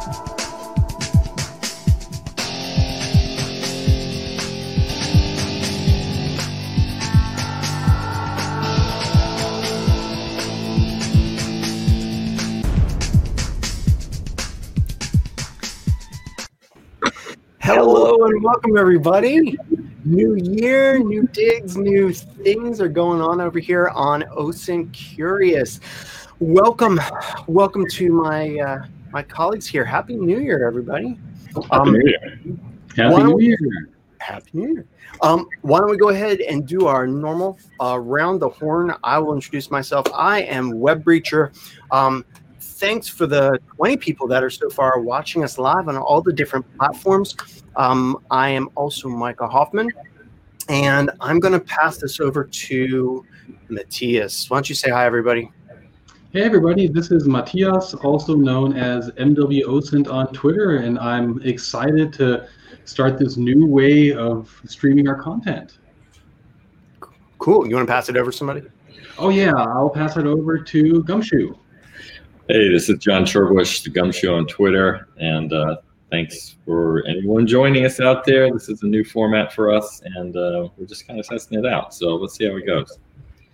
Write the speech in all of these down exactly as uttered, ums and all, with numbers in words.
Hello and welcome, everybody. New year, new digs, new things are going on over here on O S I N Curious. Welcome, welcome to my uh, my colleagues here. Happy New Year, everybody. Happy Um, New Year. Happy New Year. Happy New Year. Um, why don't we go ahead and do our normal uh, round the horn? I will introduce myself. I am Web Breacher. Um, thanks for the twenty people that are so far watching us live on all the different platforms. Um, I am also Micah Hoffman, and I'm going to pass this over to Matthias. Why don't you say hi, everybody? Hey, everybody. This is Matthias, also known as M W O S I N T on Twitter, and I'm excited to start this new way of streaming our content. Cool. You want to pass it over to somebody? Oh, yeah. I'll pass it over to Gumshoe. Hey, this is John Sherbush, the Gumshoe on Twitter, and uh, thanks for anyone joining us out there. This is a new format for us, and uh, we're just kind of testing it out. So let's see how it goes. Do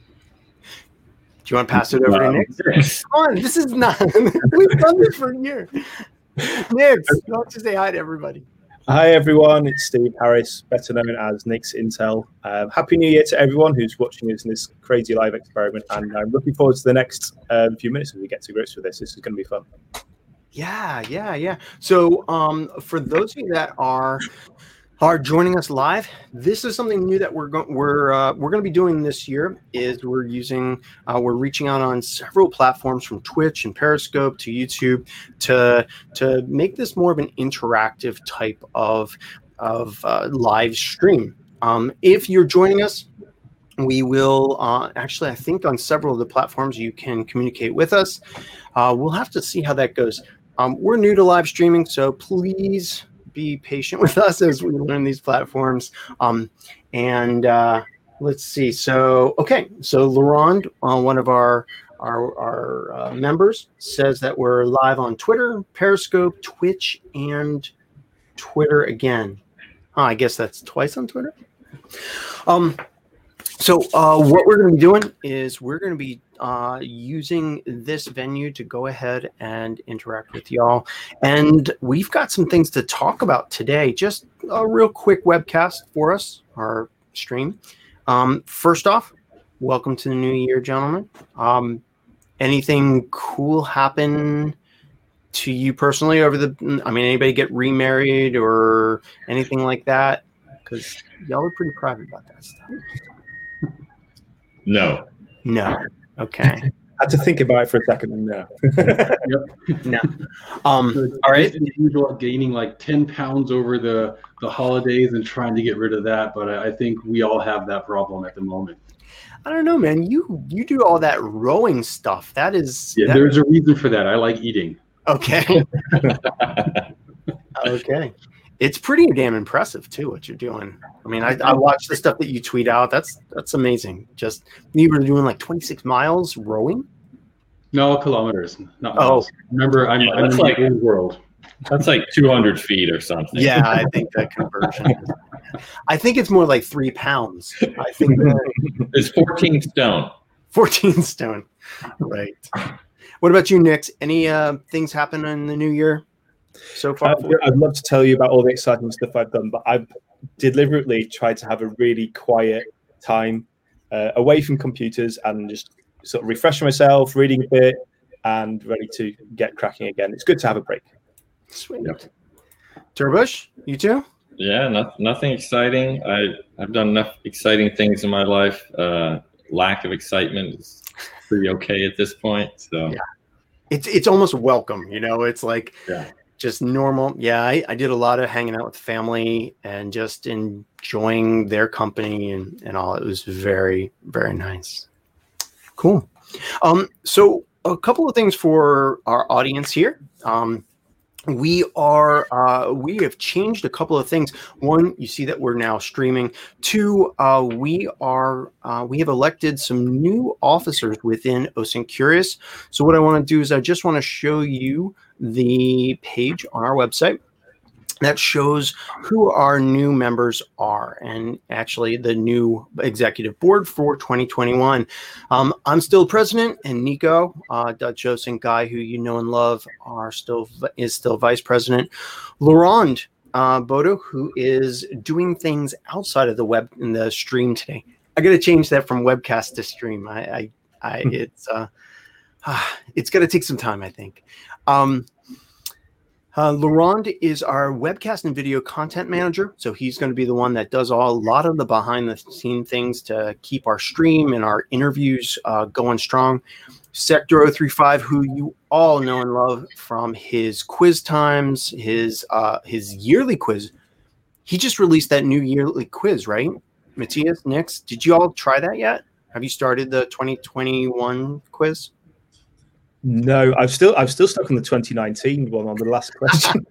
you want to pass it over um, to Nick? Come on, this is not. We've done this for a year. Nick, why don't you say hi to everybody? Hi, everyone. It's Steve Harris, better known as Nick's Intel. Uh, Happy New Year to everyone who's watching us in this crazy live experiment, and I'm looking forward to the next um, few minutes as we get to grips with this. This is going to be fun. Yeah, yeah, yeah. So um, for those of you that are are joining us live, this is something new that we're going we're uh, we're going to be doing this year. Is we're using uh, we're reaching out on several platforms from Twitch and Periscope to YouTube to to make this more of an interactive type of of uh, live stream. Um, if you're joining us, we will uh, actually, I think on several of the platforms you can communicate with us. Uh, we'll have to see how that goes. Um, we're new to live streaming, so please be patient with us as we learn these platforms. Um, and uh, let's see. So, okay. So Laurent, uh, one of our our, our uh, members, says that we're live on Twitter, Periscope, Twitch, and Twitter again. Oh, I guess that's twice on Twitter. Um, so uh, what we're going to be doing is we're going to be uh, using this venue to go ahead and interact with y'all. And we've got some things to talk about today. Just a real quick webcast for us, our stream. Um, first off, welcome to the new year, gentlemen. Um, anything cool happen to you personally over the, I mean, anybody get remarried or anything like that? Because y'all are pretty private about that stuff. No. No. Okay. I had to think about it for a second, and no. Yep. No. Um, all right. It's usual gaining like ten pounds over the, the holidays and trying to get rid of that, but I, I think we all have that problem at the moment. I don't know, man. You you do all that rowing stuff. That is. Yeah, that, there's a reason for that. I like eating. Okay. Okay. It's pretty damn impressive too what you're doing. I mean, I, I watch the stuff that you tweet out. That's that's amazing. Just you were doing like twenty-six miles rowing. No, kilometers, not Oh. miles. Remember, I'm, Yeah, I'm in that's the like- old world. That's like two hundred feet or something. Yeah, I think that conversion. Is, I think it's more like three pounds. I think that It's fourteen stone. fourteen stone. Right. What about you, Nick? Any uh, things happen in the new year so far? Uh, I'd love to tell you about all the exciting stuff I've done, but I've deliberately tried to have a really quiet time uh, away from computers and just sort of refresh myself, reading a bit, and ready to get cracking again. It's good to have a break. Sweet. Yep. Turbush, you too? Yeah, not, nothing exciting. I, I've done enough exciting things in my life. Uh, lack of excitement is pretty okay at this point. So Yeah. It's it's almost welcome, you know. It's like Yeah. just normal. Yeah, I, I did a lot of hanging out with family and just enjoying their company and, and all. It was very, very nice. Cool. Um, so a couple of things for our audience here. Um, we are uh, we have changed a couple of things. One, you see that we're now streaming. Two, uh, we are uh, we have elected some new officers within O S I N Curious. So what I want to do is I just want to show you the page on our website that shows who our new members are, and actually the new executive board for twenty twenty-one. Um, I'm still president, and Nico, uh, Dutch Osen guy who you know and love, are still is still vice president. Laurent uh, Bodo, who is doing things outside of the web in the stream today. I got to change that from webcast to stream. I, I, I it's uh, it's going to take some time, I think. Um, Uh, Laurent is our webcast and video content manager. So he's going to be the one that does all, a lot of the behind the scene things to keep our stream and our interviews uh, going strong. Sector oh three five, who you all know and love from his quiz times, his uh, his yearly quiz. He just released that new yearly quiz, right? Matthias, Nix, did you all try that yet? Have you started the twenty twenty-one quiz? No, I've still I've still stuck on the twenty nineteen one on the last question.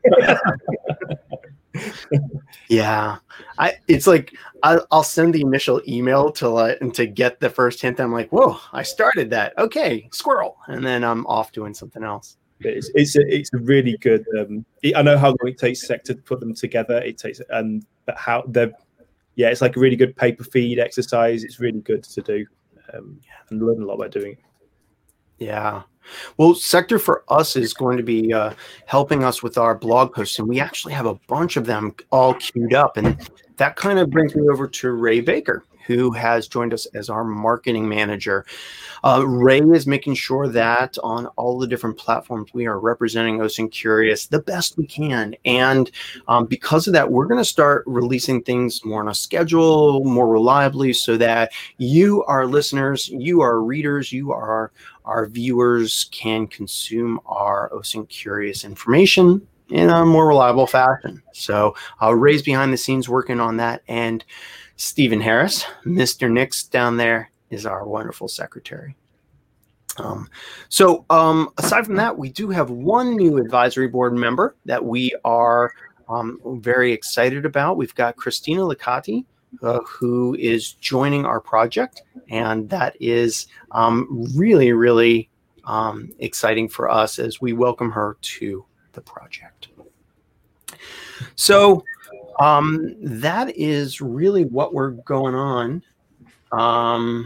Yeah, I it's like I, I'll send the initial email to like and to get the first hint. I'm like, whoa, I started that. Okay, squirrel, and then I'm off doing something else. It's it's a, it's a really good. Um, I know how long it takes Sector to put them together. It takes and but how they're yeah, it's like a really good paper feed exercise. It's really good to do um, and learn a lot by doing it. Yeah. Well, Sector for us is going to be uh, helping us with our blog posts, and we actually have a bunch of them all queued up. And that kind of brings me over to Ray Baker, who has joined us as our marketing manager. Uh, Ray is making sure that on all the different platforms we are representing O S I N Curious the best we can. And um, because of that, we're going to start releasing things more on a schedule, more reliably, so that you, our listeners, you, our readers, you, our, our viewers can consume our O S I N Curious information in a more reliable fashion. So uh, Ray's behind the scenes working on that. And Stephen Harris, Mister Nix down there, is our wonderful secretary. Um, so um, aside from that, we do have one new advisory board member that we are um, very excited about. We've got Christina Licati, uh, who is joining our project, and that is um, really, really um, exciting for us as we welcome her to the project. So um, that is really what we're going on. Um,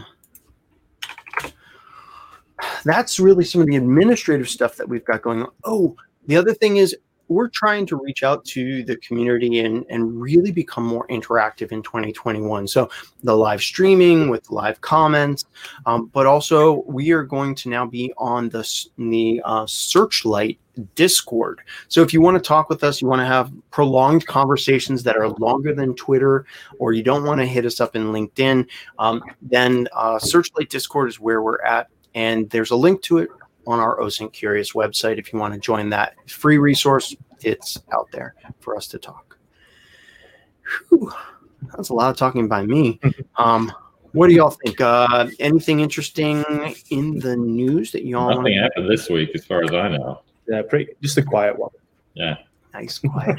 that's really some of the administrative stuff that we've got going on. Oh, the other thing is we're trying to reach out to the community and, and really become more interactive in twenty twenty-one. So the live streaming with live comments, um, but also we are going to now be on the, the uh, Searchlight Discord. So if you want to talk with us, you want to have prolonged conversations that are longer than Twitter, or you don't want to hit us up in LinkedIn, um, then uh, Searchlight Discord is where we're at. And there's a link to it on our O S I N Curious website. If you want to join that free resource, it's out there for us to talk. Whew, that's a lot of talking by me. Um, what do y'all think? Uh, anything interesting in the news that y'all Nothing want to- happened this week, as far as I know. Yeah, pretty just a quiet one. Yeah. Nice quiet.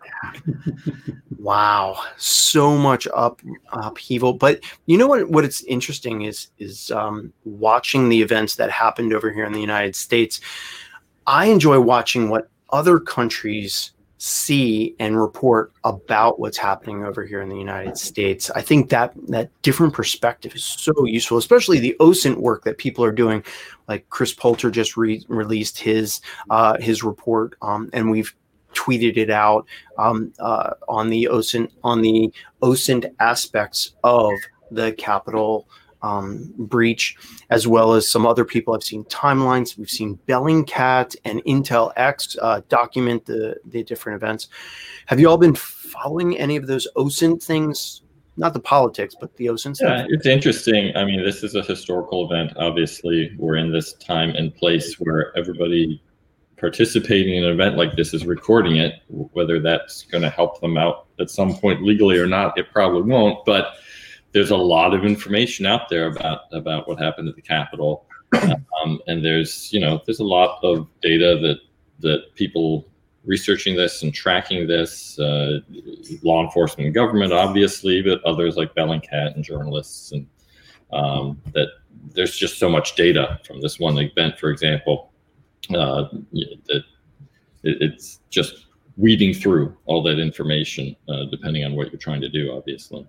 Wow, so much up upheaval. But you know what? What it's interesting is is um, watching the events that happened over here in the United States. I enjoy watching what other countries see and report about what's happening over here in the United States. I think that that different perspective is so useful, especially the O S I N T work that people are doing. Like Chris Poulter just re- released his uh, his report, um, and we've tweeted it out um, uh, on the O S I N T on the O S I N T aspects of the Capitol um, breach, as well as some other people. I've seen timelines. We've seen Bellingcat and Intel X uh, document the the different events. Have you all been following any of those O S I N T things? Not the politics, but the O S I N T Yeah, stuff. it's interesting. I mean, this is a historical event. Obviously, we're in this time and place where everybody participating in an event like this is recording it. Whether that's going to help them out at some point legally or not, it probably won't. But there's a lot of information out there about about what happened at the Capitol, um, and there's you know there's a lot of data that that people researching this and tracking this, uh, law enforcement and government, obviously, but others like Bellingcat and journalists, and um, that there's just so much data from this one event, for example, uh, that it, it's just weeding through all that information, uh, depending on what you're trying to do, obviously.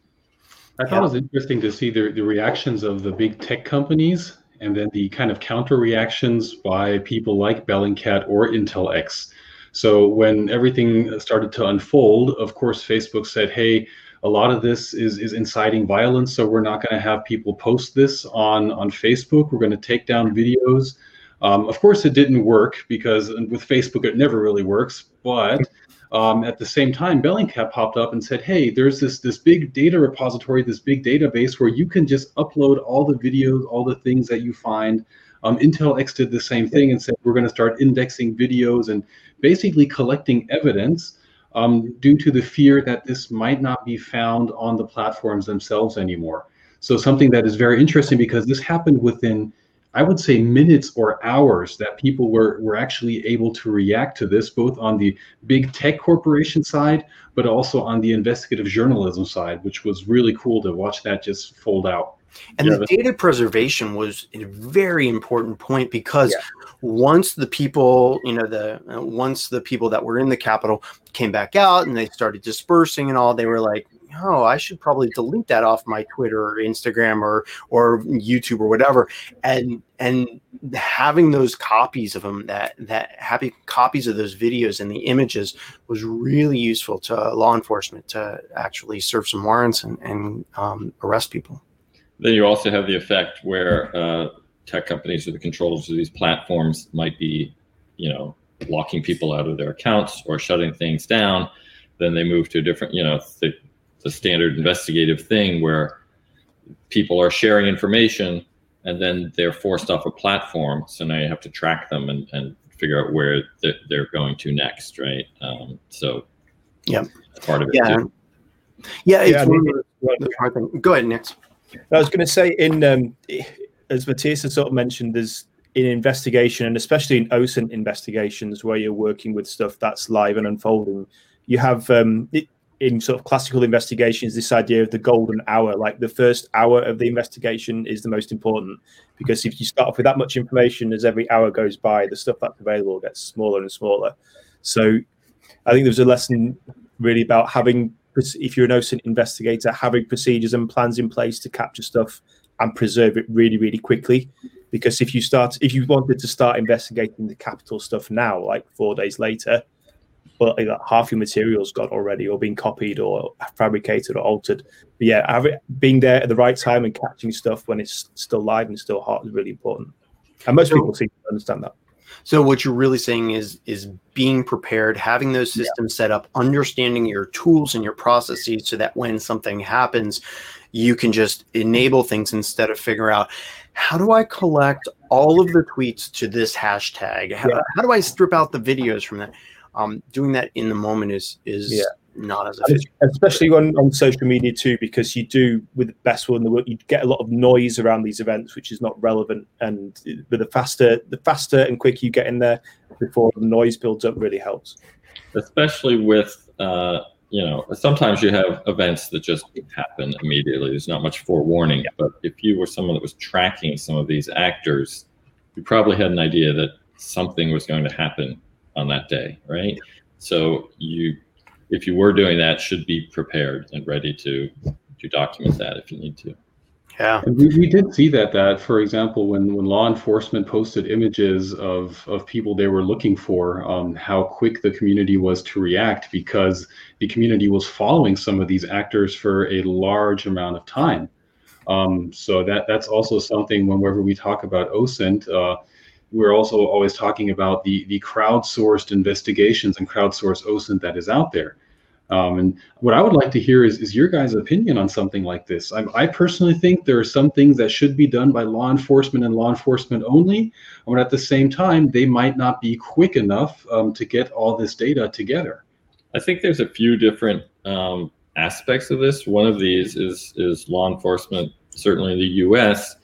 I thought yeah. it was interesting to see the, the reactions of the big tech companies and then the kind of counter reactions by people like Bellingcat or Intel X. So when everything started to unfold, of course, Facebook said, hey, a lot of this is, is inciting violence, so we're not going to have people post this on, on Facebook. We're going to take down videos. Um, of course, it didn't work because with Facebook, it never really works. But um, at the same time, Bellingcat popped up and said, hey, there's this, this big data repository, this big database where you can just upload all the videos, all the things that you find. Um, Intel X did the same thing and said, we're going to start indexing videos and basically collecting evidence um, due to the fear that this might not be found on the platforms themselves anymore. So something that is very interesting because this happened within, I would say, minutes or hours that people were, were actually able to react to this, both on the big tech corporation side, but also on the investigative journalism side, which was really cool to watch that just fold out. And yeah, the data preservation was a very important point because yeah. once the people, you know, the uh, once the people that were in the Capitol came back out and they started dispersing and all, they were like, oh, I should probably delete that off my Twitter or Instagram or or YouTube or whatever. And and having those copies of them, that that having copies of those videos and the images was really useful to law enforcement to actually serve some warrants and, and um, arrest people. Then you also have the effect where uh, tech companies or the controllers of these platforms might be, you know, locking people out of their accounts or shutting things down. Then they move to a different, you know, the, the standard investigative thing where people are sharing information and then they're forced off a platform. So now you have to track them and, and figure out where they're going to next, right? Um, so yeah, part of it yeah. too. Yeah, it's yeah, I mean, one of the hard thing. Go ahead, Nick. I was going to say, in um, as Matthias has sort of mentioned, there's in investigation, and especially in O S I N T investigations, where you're working with stuff that's live and unfolding, you have um, it, in sort of classical investigations, this idea of the golden hour. Like the first hour of the investigation is the most important, because if you start off with that much information, as every hour goes by, the stuff that's available gets smaller and smaller. So I think there's a lesson really about having, if you're an O S I N T investigator, having procedures and plans in place to capture stuff and preserve it really, really quickly. Because if you start, if you wanted to start investigating the Capitol stuff now, like four days later, but like half your material's got already, or been copied, or fabricated, or altered. But yeah, have it, being there at the right time and catching stuff when it's still live and still hot is really important. And most so, people seem to understand that. So what you're really saying is is being prepared, having those systems yeah. set up, understanding your tools and your processes so that when something happens, you can just enable things instead of figure out, how do I collect all of the tweets to this hashtag? How, yeah. how do I strip out the videos from that? Um, doing that in the moment is is yeah. not as efficient. Especially on, on social media too, because you do, with the best will in the world, you get a lot of noise around these events, which is not relevant. And but the faster, the faster and quicker you get in there before the noise builds up, really helps. Especially with, uh, you know, sometimes you have events that just happen immediately. There's not much forewarning. Yeah. But if you were someone that was tracking some of these actors, you probably had an idea that something was going to happen on that day, right? So you, if you were doing that, should be prepared and ready to to document that if you need to. Yeah, and we, we did see that. That for example, when when law enforcement posted images of of people they were looking for, um, how quick the community was to react, because the community was following some of these actors for a large amount of time. Um, so that that's also something whenever we talk about O S I N T. Uh, We're also always talking about the, the crowdsourced investigations and crowdsourced O S I N T that is out there. Um, and what I would like to hear is, is your guys' opinion on something like this. I, I personally think there are some things that should be done by law enforcement and law enforcement only, but at the same time, they might not be quick enough um, to get all this data together. I think there's a few different um, aspects of this. One of these is, is law enforcement, certainly in the U S,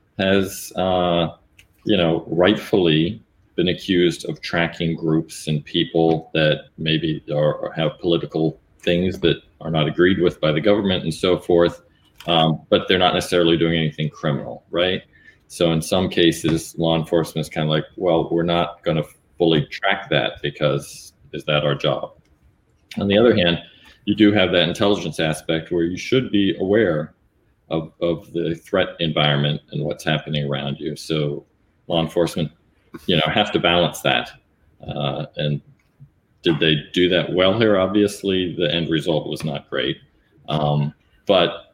has uh, you know, rightfully been accused of tracking groups and people that maybe are or have political things that are not agreed with by the government and so forth, um, but they're not necessarily doing anything criminal, right? So in some cases, law enforcement is kind of like, well, we're not going to fully track that because is that our job? On the other hand, you do have that intelligence aspect where you should be aware of, of the threat environment and what's happening around you. So law enforcement, you know, have to balance that. Uh, and did they do that well here? Obviously, the end result was not great. Um, but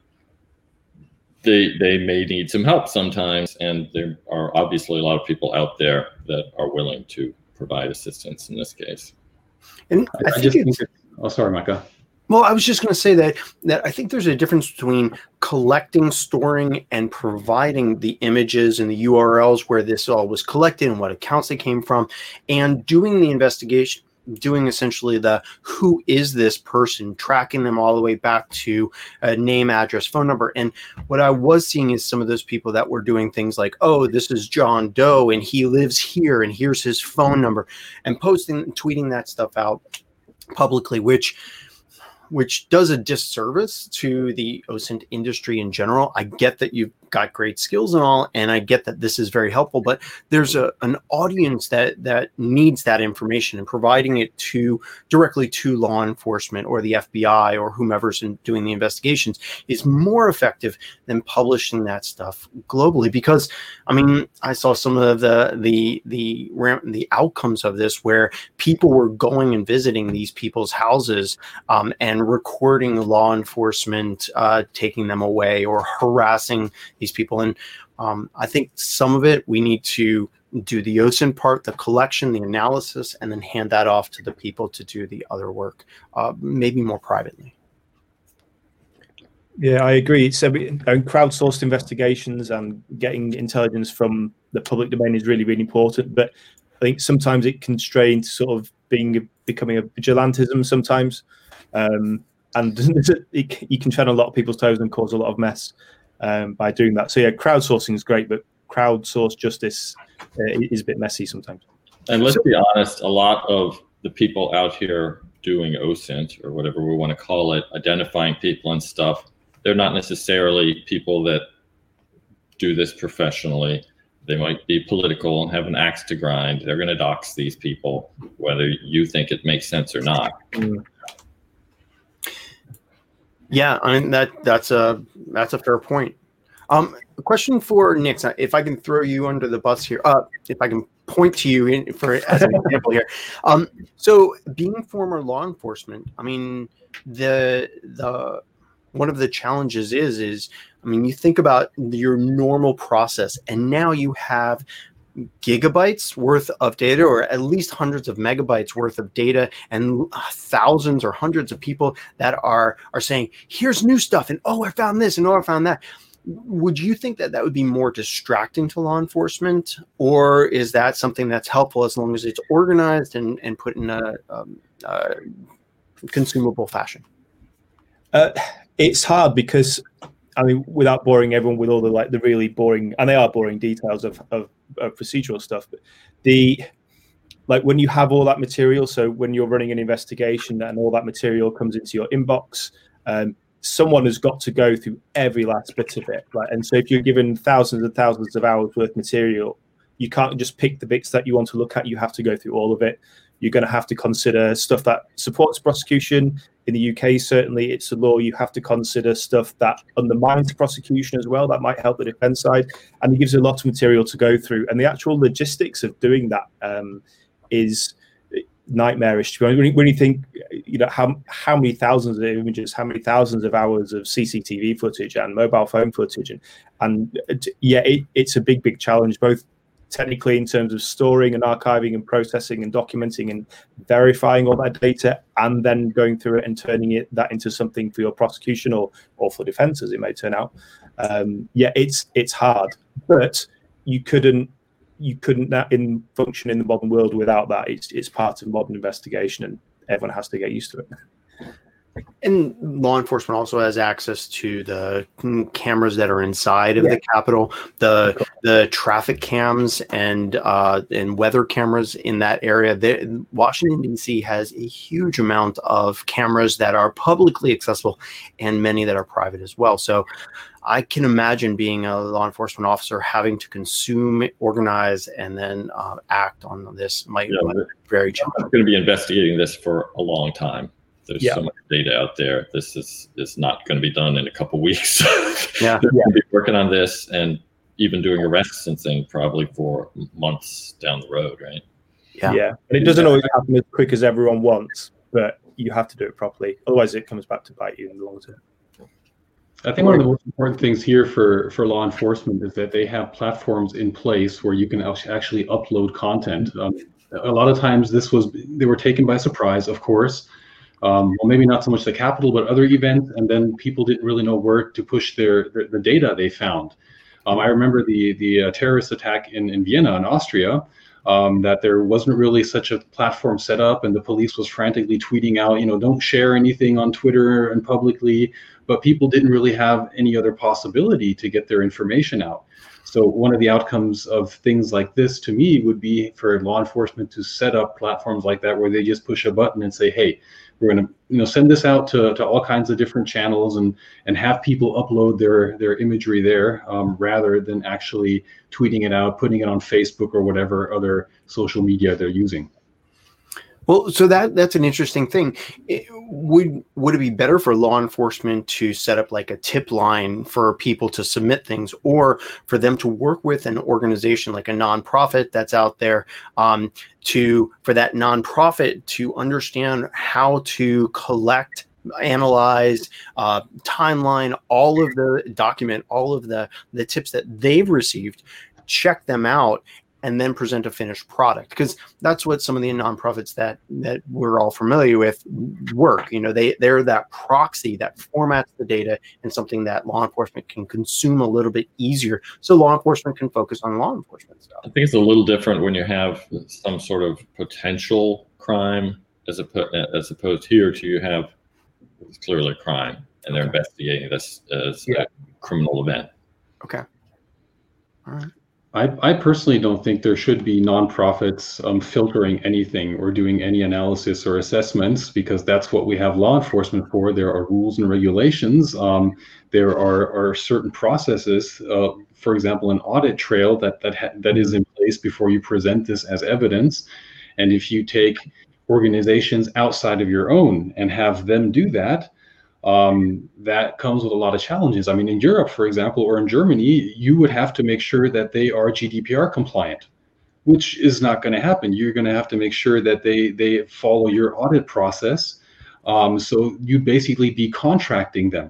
they they may need some help sometimes, and there are obviously a lot of people out there that are willing to provide assistance in this case. And I, I think just it's, think that, oh, sorry, Micah. Well, I was just going to say that that I think there's a difference between collecting, storing, and providing the images and the U R Ls where this all was collected and what accounts they came from, and doing the investigation, doing essentially the who is this person, tracking them all the way back to a name, address, phone number. And what I was seeing is some of those people that were doing things like, oh, this is John Doe and he lives here and here's his phone number, and posting, tweeting that stuff out publicly, which which does a disservice to the O S I N T industry in general. I get that you've got great skills and all, and I get that this is very helpful, but there's a an audience that that needs that information, and providing it to directly to law enforcement or the F B I or whomever's in doing the investigations is more effective than publishing that stuff globally. Because I mean, I saw some of the the the the outcomes of this where people were going and visiting these people's houses um, and recording law enforcement uh, taking them away or harassing these people. And um, I think some of it we need to do the O S I N T part, the collection, the analysis, and then hand that off to the people to do the other work, uh, maybe more privately. Yeah, I agree. It's every, crowdsourced investigations and getting intelligence from the public domain is really, really important. But I think sometimes it can strain to sort of being becoming a vigilantism sometimes. Um, and it, you can tread on a lot of people's toes and cause a lot of mess um, by doing that. So yeah, crowdsourcing is great, but crowdsourced justice uh, is a bit messy sometimes. And let's be honest, a lot of the people out here doing O S I N T or whatever we want to call it, identifying people and stuff, they're not necessarily people that do this professionally. They might be political and have an axe to grind. They're going to dox these people, whether you think it makes sense or not. Mm. Yeah, I mean that that's a that's a fair point. Um, a question for Nick, if I can throw you under the bus here, uh, if I can point to you in, for as an example here. Um, so, being former law enforcement, I mean, the the one of the challenges is is I mean, you think about your normal process, and now you have gigabytes worth of data, or at least hundreds of megabytes worth of data, and thousands or hundreds of people that are are saying, here's new stuff, and oh, I found this, and oh, I found that. Would you think that that would be more distracting to law enforcement, or is that something that's helpful as long as it's organized and, and put in a um, uh, consumable fashion? Uh, it's hard because, I mean, without boring everyone with all the like the really boring, and they are boring details of, of, of procedural stuff, but the like when you have all that material, so when you're running an investigation and all that material comes into your inbox, um, someone has got to go through every last bit of it, right? And so if you're given thousands and thousands of hours worth of material, you can't just pick the bits that you want to look at. You have to go through all of it. You're going to have to consider stuff that supports prosecution. In the U K, certainly, it's a law. You have to consider stuff that undermines prosecution as well. That might help the defense side. And it gives a lot of material to go through. And the actual logistics of doing that um, is nightmarish. When you, when you think, you know, how how many thousands of images, how many thousands of hours of C C T V footage and mobile phone footage, and and yeah, it, it's a big, big challenge, both technically in terms of storing and archiving and processing and documenting and verifying all that data, and then going through it and turning it that into something for your prosecution or or for defense, as it may turn out. Um, yeah, it's it's hard, but you couldn't. You couldn't in function in the modern world without that. It's it's part of modern investigation, and everyone has to get used to it. And law enforcement also has access to the cameras that are inside of yeah. the Capitol, the the traffic cams and uh, and weather cameras in that area. The, Washington, D C has a huge amount of cameras that are publicly accessible and many that are private as well. So I can imagine being a law enforcement officer having to consume, organize, and then uh, act on this might, yeah, might be very challenging. I'm going to be investigating this for a long time. There's yeah. so much data out there. This is is not going to be done in a couple weeks. Yeah, They're going to be working on this and even doing arrests and things probably for months down the road, right? Yeah, yeah. And it doesn't always happen as quick as everyone wants, but you have to do it properly. Otherwise, it comes back to bite you in the long term. I think one of the most important things here for, for law enforcement is that they have platforms in place where you can actually upload content. Um, a lot of times this was, they were taken by surprise, of course. Um, well, maybe not so much the Capitol, but other events, and then people didn't really know where to push their, their the data they found. Um, I remember the the uh, terrorist attack in, in Vienna, in Austria, um, that there wasn't really such a platform set up, and the police was frantically tweeting out, you know, don't share anything on Twitter and publicly, but people didn't really have any other possibility to get their information out. So one of the outcomes of things like this, to me, would be for law enforcement to set up platforms like that where they just push a button and say, hey, we're going to, you know, send this out to, to all kinds of different channels and and have people upload their their imagery there, um, rather than actually tweeting it out, putting it on Facebook or whatever other social media they're using. Well, so that that's an interesting thing. It, would would it be better for law enforcement to set up like a tip line for people to submit things, or for them to work with an organization like a nonprofit that's out there, um, to for that nonprofit to understand how to collect, analyze, uh, timeline, all of the document, all of the the tips that they've received, check them out, and then present a finished product? Because that's what some of the nonprofits that that we're all familiar with work. You know, they they're that proxy that formats the data and something that law enforcement can consume a little bit easier, so law enforcement can focus on law enforcement stuff. I think it's a little different when you have some sort of potential crime as opposed as opposed here to you have it's clearly a crime and they're Okay. investigating this as Yeah. a criminal event. Okay. All right. I, I personally don't think there should be nonprofits um, filtering anything or doing any analysis or assessments, because that's what we have law enforcement for. There are rules and regulations. Um, there are, are certain processes, uh, for example, an audit trail that that ha- that is in place before you present this as evidence. And if you take organizations outside of your own and have them do that, Um, that comes with a lot of challenges. I mean, in Europe, for example, or in Germany, you would have to make sure that they are G D P R compliant, which is not going to happen. You're going to have to make sure that they they follow your audit process. Um, so you'd basically be contracting them.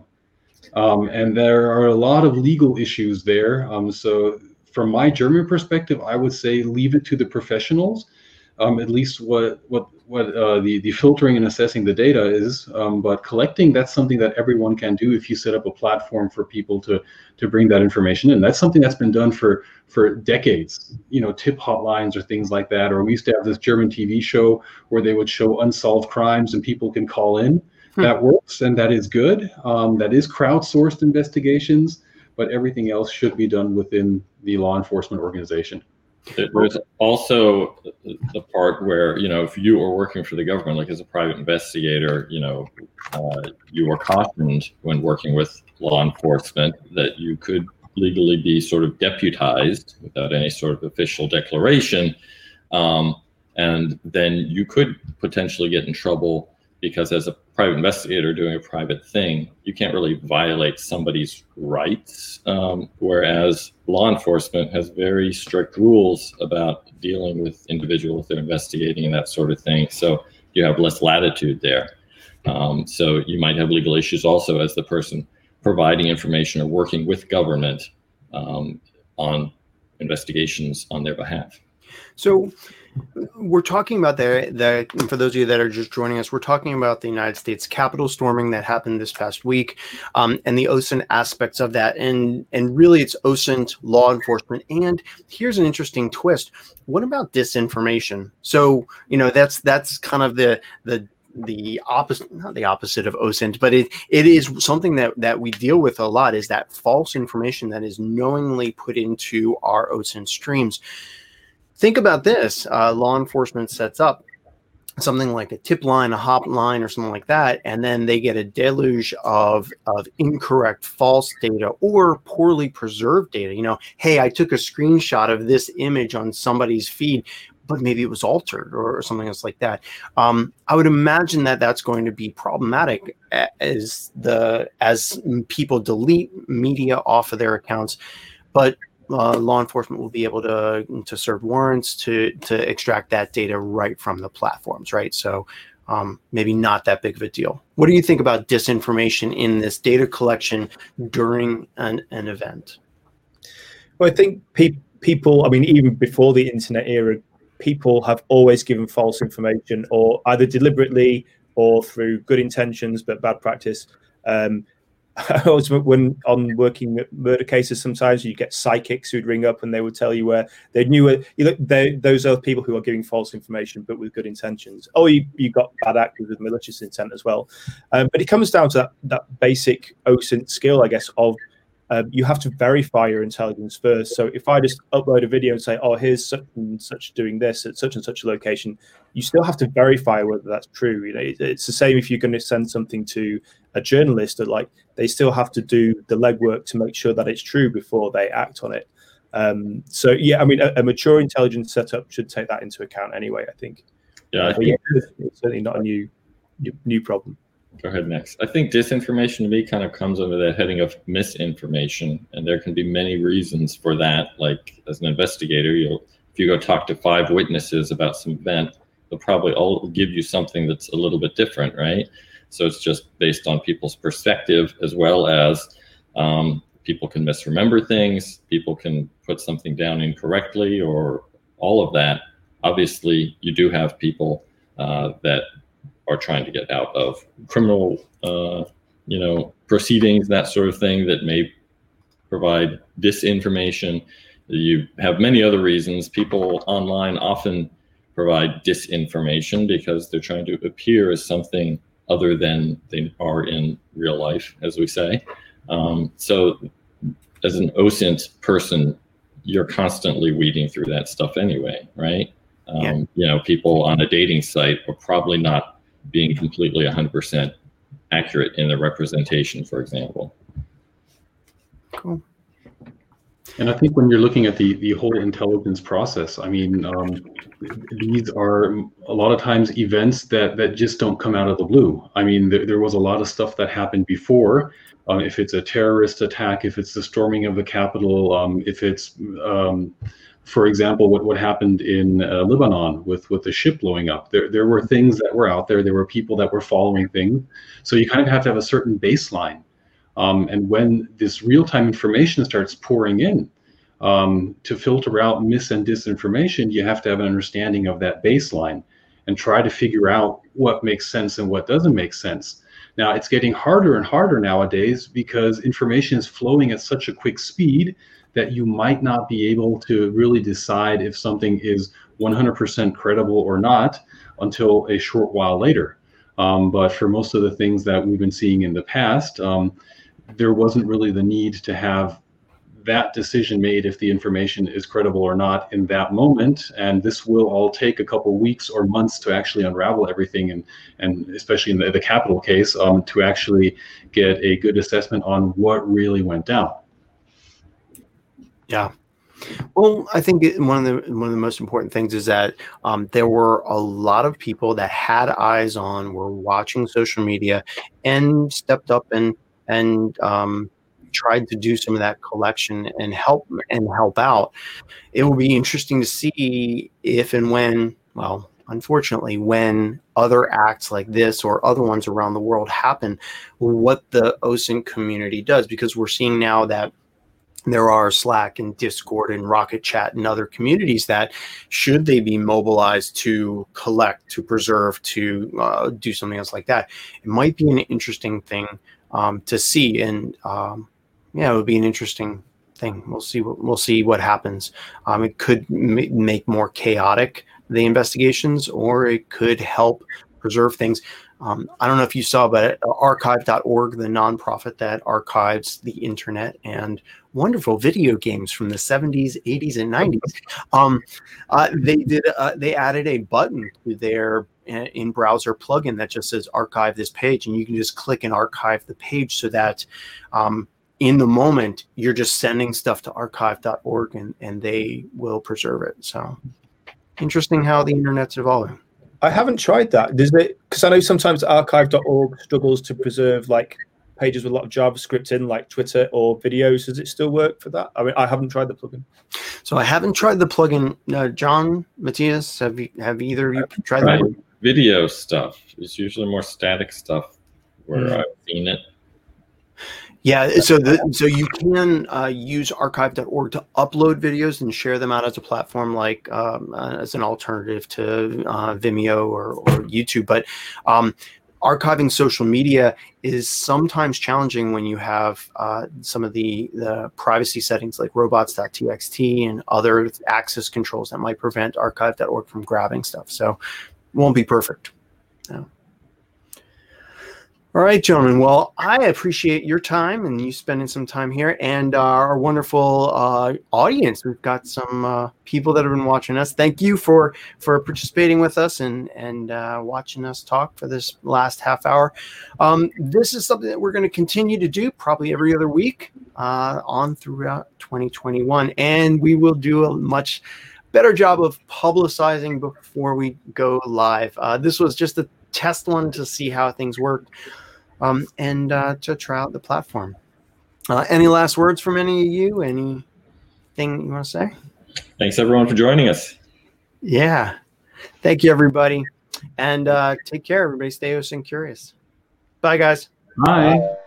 Um, and there are a lot of legal issues there. Um, so from my German perspective, I would say leave it to the professionals. Um, at least what what what uh, the the filtering and assessing the data is, um, but collecting, that's something that everyone can do if you set up a platform for people to to bring that information in. That's something that's been done for for decades. You know, tip hotlines or things like that. Or we used to have this German T V show where they would show unsolved crimes and people can call in. Hmm. That works and that is good. Um, that is crowdsourced investigations, but everything else should be done within the law enforcement organization. There's also the part where, you know, if you are working for the government, like as a private investigator, you know, uh, you are cautioned when working with law enforcement that you could legally be sort of deputized without any sort of official declaration. Um, and then you could potentially get in trouble because as a private investigator doing a private thing, you can't really violate somebody's rights. Um, whereas law enforcement has very strict rules about dealing with individuals they're investigating and that sort of thing. So you have less latitude there. Um, so you might have legal issues also as the person providing information or working with government um, on investigations on their behalf. So we're talking about the, the, for those of you that are just joining us, we're talking about the United States Capitol storming that happened this past week, um, and the O S I N aspects of that. And, and really it's O S I N, law enforcement. And here's an interesting twist. What about disinformation? So, you know, that's, that's kind of the, the, the opposite, not the opposite of O S I N T, but it it is something that that we deal with a lot, is that false information that is knowingly put into our O S I N T streams. Think about this: uh, law enforcement sets up something like a tip line, a hotline, or something like that, and then they get a deluge of of incorrect, false data or poorly preserved data. You know, hey, I took a screenshot of this image on somebody's feed, but maybe it was altered or, or something else like that. Um, I would imagine that that's going to be problematic as the as people delete media off of their accounts, but Uh, law enforcement will be able to to serve warrants to to extract that data right from the platforms, right? So um, maybe not that big of a deal. What do you think about disinformation in this data collection during an, an event? Well, I think pe- people, I mean, even before the internet era, people have always given false information, or either deliberately or through good intentions but bad practice. Um, I was when on working murder cases, sometimes you get psychics who'd ring up and they would tell you where they knew it. You know, they, those are people who are giving false information, but with good intentions. Oh, you, you got bad actors with malicious intent as well. Um, but it comes down to that, that basic O S I N T skill, I guess, of um, you have to verify your intelligence first. So if I just upload a video and say, oh, here's such and such doing this at such and such a location, you still have to verify whether that's true. You know, it, it's the same if you're going to send something to a journalist, that like they still have to do the legwork to make sure that it's true before they act on it. Um, so yeah, I mean, a, a mature intelligence setup should take that into account anyway, I think. Yeah, I uh, think yeah it's, it's certainly not a new, new new problem. Go ahead next. I think disinformation to me kind of comes under the heading of misinformation, and there can be many reasons for that. Like as an investigator, you'll if you go talk to five witnesses about some event, they'll probably all give you something that's a little bit different, right? So it's just based on people's perspective, as well as um, people can misremember things, people can put something down incorrectly, or all of that. Obviously, you do have people uh, that are trying to get out of criminal, uh, you know, proceedings, that sort of thing, that may provide disinformation. You have many other reasons. People online often provide disinformation because they're trying to appear as something other than they are in real life, as we say. Um, so as an O S I N T person, you're constantly weeding through that stuff anyway, right? Um, yeah. You know, people on a dating site are probably not being completely one hundred percent accurate in their representation, for example. Cool. And I think when you're looking at the, the whole intelligence process, I mean, um, these are a lot of times events that, that just don't come out of the blue. I mean, there, there was a lot of stuff that happened before. Um, if it's a terrorist attack, if it's the storming of the Capitol, um, if it's, um, for example, what, what happened in uh, Lebanon with, with the ship blowing up. There, there were things that were out there. There were people that were following things. So you kind of have to have a certain baseline. Um, and when this real-time information starts pouring in, um, to filter out mis and disinformation, you have to have an understanding of that baseline and try to figure out what makes sense and what doesn't make sense. Now, it's getting harder and harder nowadays because information is flowing at such a quick speed that you might not be able to really decide if something is one hundred percent credible or not until a short while later. Um, but for most of the things that we've been seeing in the past, um, there wasn't really the need to have that decision made if the information is credible or not in that moment. And this will all take a couple weeks or months to actually unravel everything, and, and especially in the, the Capitol case, um, to actually get a good assessment on what really went down. Yeah. Well, I think it, one of the one of the most important things is that um, there were a lot of people that had eyes on, were watching social media, and stepped up and and um, tried to do some of that collection and help and help out. It will be interesting to see if and when, well, unfortunately, when other acts like this or other ones around the world happen, what the O S I N T community does, because we're seeing now that there are Slack and Discord and Rocket Chat and other communities that, should they be mobilized to collect, to preserve, to uh, do something else like that, it might be an interesting thing um, to see. And um, yeah, it would be an interesting thing. We'll see what we'll see what happens. Um, it could m- make more chaotic the investigations, or it could help preserve things. Um, I don't know if you saw, but archive dot org, the nonprofit that archives the internet and wonderful video games from the seventies, eighties, and nineties, um, uh, they did uh, they added a button to their in browser plugin that just says archive this page, and you can just click and archive the page so that um, in the moment you're just sending stuff to archive dot org and, and they will preserve it. So interesting how the internet's evolving. I haven't tried that. Does it? Because I know sometimes archive dot org struggles to preserve like pages with a lot of JavaScript in, like Twitter or videos. Does it still work for that? I mean, I haven't tried the plugin. So I haven't tried the plugin. Uh, John, Matthias, have you, have either of you tried that? Right. Video stuff. It's usually more static stuff where mm. I've seen it. Yeah, so the, so you can uh, use archive dot org to upload videos and share them out as a platform, like um, uh, as an alternative to uh, Vimeo or, or YouTube. But um, archiving social media is sometimes challenging when you have uh, some of the, the privacy settings like robots dot t x t and other access controls that might prevent archive dot org from grabbing stuff. So it won't be perfect. No. All right, gentlemen. Well, I appreciate your time and you spending some time here, and uh, our wonderful uh, audience. We've got some uh, people that have been watching us. Thank you for for participating with us and and uh, watching us talk for this last half hour. Um, this is something that we're going to continue to do probably every other week uh, on throughout twenty twenty-one, and we will do a much better job of publicizing before we go live. Uh, this was just a test one to see how things work. Um, and uh, to try out the platform. Uh, any last words from any of you? Anything you want to say? Thanks, everyone, for joining us. Yeah. Thank you, everybody. And uh, take care, everybody. Stay ocean curious. Bye, guys. Bye.